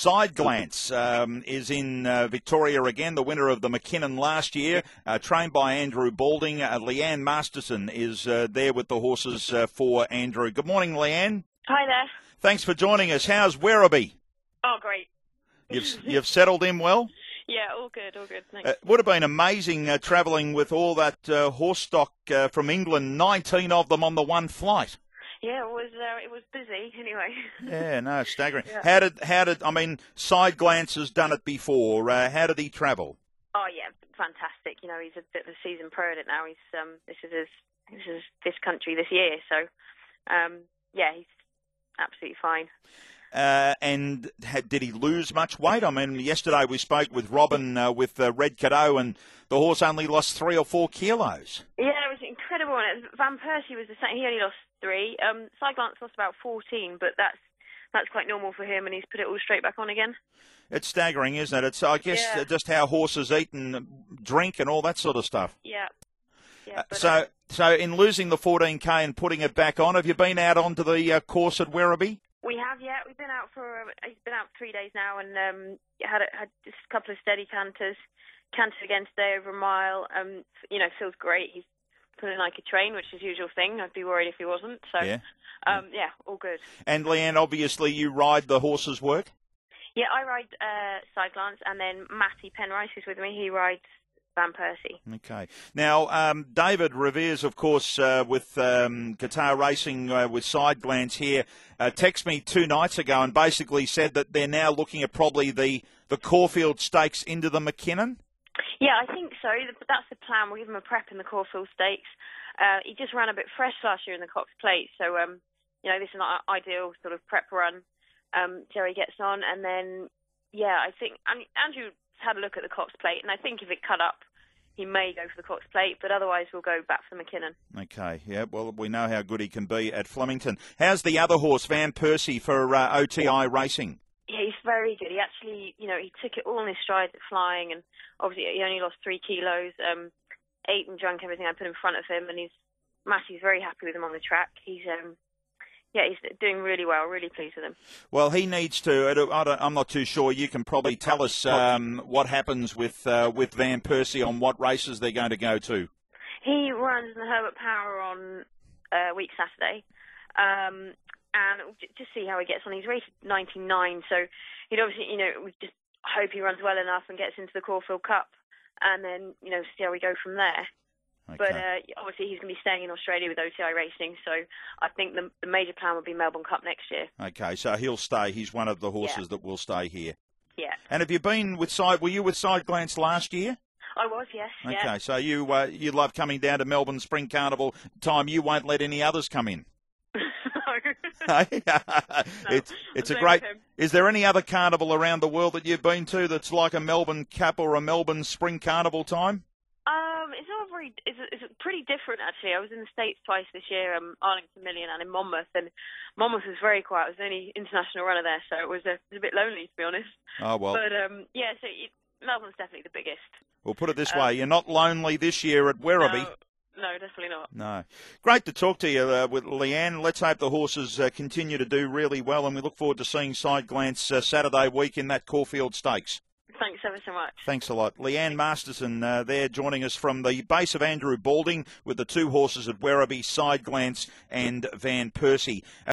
Side Glance is in Victoria again, the winner of the Mackinnon last year, trained by Andrew Balding. Leanne Masterson is there with the horses for Andrew. Good morning, Leanne. Hi there. Thanks for joining us. How's Werribee? Oh, great. You've settled in well? Yeah, all good, thanks. It would have been amazing travelling with all that horse stock from England, 19 of them on the one flight. Yeah, it was busy anyway. Yeah, no, staggering. Yeah. How did I mean, Side Glance has done it before. How did he travel? Oh yeah, fantastic. You know, he's a bit of a seasoned pro at it now. He's this is this country this year, so yeah, he's absolutely fine. And did he lose much weight? I mean, yesterday we spoke with Robin with Red Cadeau, and the horse only lost 3 or 4 kilos. Yeah, it was incredible. And Van Persie was the same. He only lost 3. Side Glance lost about 14, but that's quite normal for him, and he's put it all straight back on again. It's staggering, isn't it? It's, I guess, just how horses eat and drink and all that sort of stuff. Yeah. Yeah. But, so in losing the 14K and putting it back on, have you been out onto the course at Werribee? We have, yeah. We've been out he's been out 3 days now, and had just a couple of steady canters. Cantered again today over a mile. You know, feels great. He's pulling like a train, which is the usual thing. I'd be worried if he wasn't. So, yeah, all good. And Leanne, obviously you ride the horse's work? Yeah, I ride Side Glance, and then Matty Penrice is with me. He rides Van Persie. Okay. Now, David Revere's, of course, with Qatar Racing with Side Glance here, texted me 2 nights ago and basically said that they're now looking at probably the Caulfield Stakes into the Mackinnon. Yeah, I think so. That's the plan. We'll give him a prep in the Caulfield Stakes. He just ran a bit fresh last year in the Cox Plate, so you know, this is not an ideal sort of prep run. See how he gets on, and then I think Andrew had a look at the Cox Plate, and I think if it cut up, he may go for the Cox Plate, but otherwise we'll go back for the Mackinnon. Okay, yeah, well, we know how good he can be at Flemington. How's the other horse, Van Persie, for OTI Racing? Yeah, he's very good. He actually, you know, he took it all in his stride at flying, and obviously he only lost 3 kilos, ate and drank everything I put in front of him, and Matty's very happy with him on the track. He's doing really well, really pleased with him. Well, he needs to, I'm not too sure, you can probably tell us what happens with Van Persie on what races they're going to go to. He runs in the Herbert Power on week Saturday, and just see how he gets on. He's rated 99, so he'd obviously, you know, we just hope he runs well enough and gets into the Caulfield Cup, and then, you know, see how we go from there. Okay. But obviously he's going to be staying in Australia with OTI Racing, so I think the major plan would be Melbourne Cup next year. Okay, so he'll stay. He's one of the horses that will stay here. Yeah. And have you been with were you with Side Glance last year? I was, yes. Okay, yeah. So you love coming down to Melbourne Spring Carnival time. You won't let any others come in. No. It's a great. Is there any other carnival around the world that you've been to that's like a Melbourne Cup or a Melbourne Spring Carnival time? It's not very. It's pretty different actually. I was in the States twice this year, Arlington Million and in Monmouth, and Monmouth was very quiet. I was the only international runner there, so it was a bit lonely to be honest. Oh well. But yeah, so Melbourne's definitely the biggest. We'll put it this way: you're not lonely this year at Werribee. No, definitely not. No. Great to talk to you with Leanne. Let's hope the horses continue to do really well, and we look forward to seeing Side Glance Saturday week in that Caulfield Stakes. Thanks ever so much. Thanks a lot. Leanne Masterson there joining us from the base of Andrew Balding with the 2 horses at Werribee, Side Glance and Van Persie.